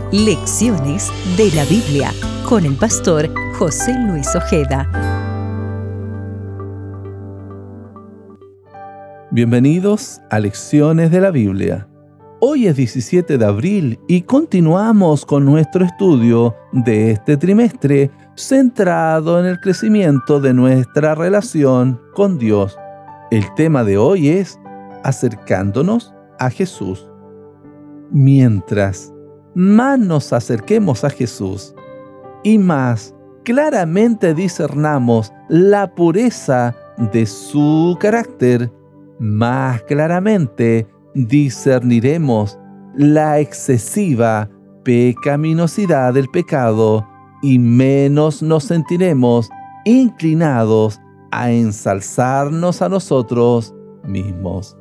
Lecciones de la Biblia con el pastor José Luis Ojeda. Bienvenidos a Lecciones de la Biblia. Hoy es 17 de abril y continuamos con nuestro estudio de este trimestre centrado en el crecimiento de nuestra relación con Dios. El tema de hoy es acercándonos a Jesús. Mientras más nos acerquemos a Jesús y más claramente discernamos la pureza de su carácter, más claramente discerniremos la excesiva pecaminosidad del pecado y menos nos sentiremos inclinados a ensalzarnos a nosotros mismos.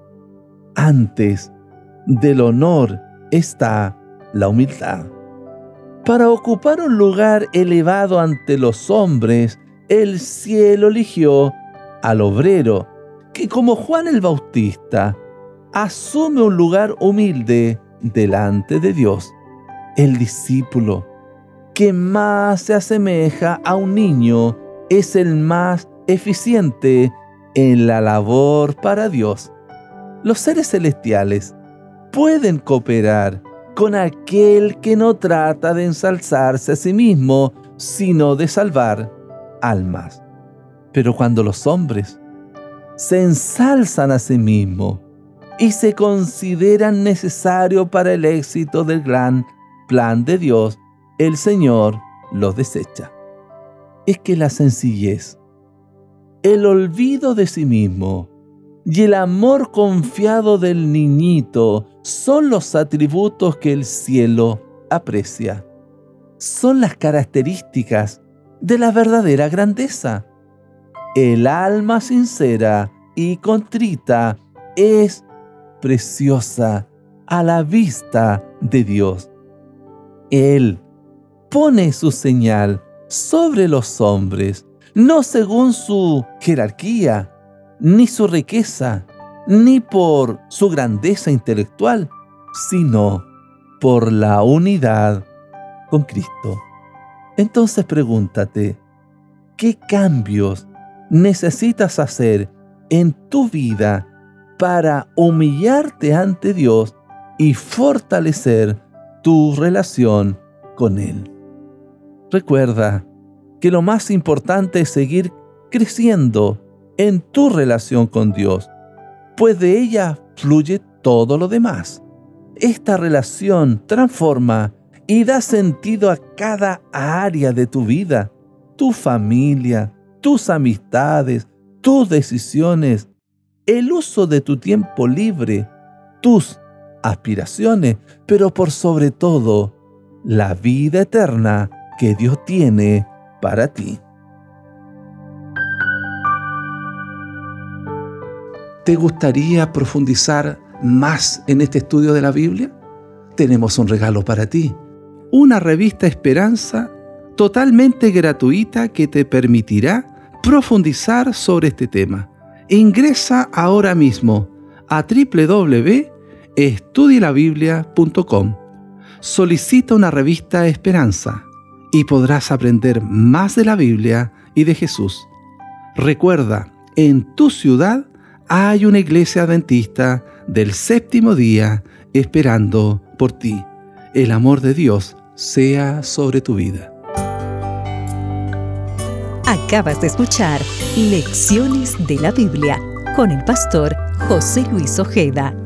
Antes del honor está la humildad. Para ocupar un lugar elevado ante los hombres, el cielo eligió al obrero, que como Juan el Bautista, asume un lugar humilde delante de Dios. El discípulo que más se asemeja a un niño es el más eficiente en la labor para Dios. Los seres celestiales pueden cooperar con aquel que no trata de ensalzarse a sí mismo, sino de salvar almas. Pero cuando los hombres se ensalzan a sí mismos y se consideran necesarios para el éxito del gran plan de Dios, el Señor los desecha. Es que la sencillez, el olvido de sí mismo y el amor confiado del niñito son los atributos que el cielo aprecia. Son las características de la verdadera grandeza. El alma sincera y contrita es preciosa a la vista de Dios. Él pone su señal sobre los hombres, no según su jerarquía, ni su riqueza, ni por su grandeza intelectual, sino por la unidad con Cristo. Entonces pregúntate, ¿qué cambios necesitas hacer en tu vida para humillarte ante Dios y fortalecer tu relación con Él? Recuerda que lo más importante es seguir creciendo en tu relación con Dios, pues de ella fluye todo lo demás. Esta relación transforma y da sentido a cada área de tu vida, tu familia, tus amistades, tus decisiones, el uso de tu tiempo libre, tus aspiraciones, pero por sobre todo, la vida eterna que Dios tiene para ti. ¿Te gustaría profundizar más en este estudio de la Biblia? Tenemos un regalo para ti. Una revista Esperanza totalmente gratuita que te permitirá profundizar sobre este tema. Ingresa ahora mismo a www.estudielabiblia.com. Solicita una revista Esperanza y podrás aprender más de la Biblia y de Jesús. Recuerda, en tu ciudad hay una iglesia adventista del séptimo día esperando por ti. El amor de Dios sea sobre tu vida. Acabas de escuchar Lecciones de la Biblia con el pastor José Luis Ojeda.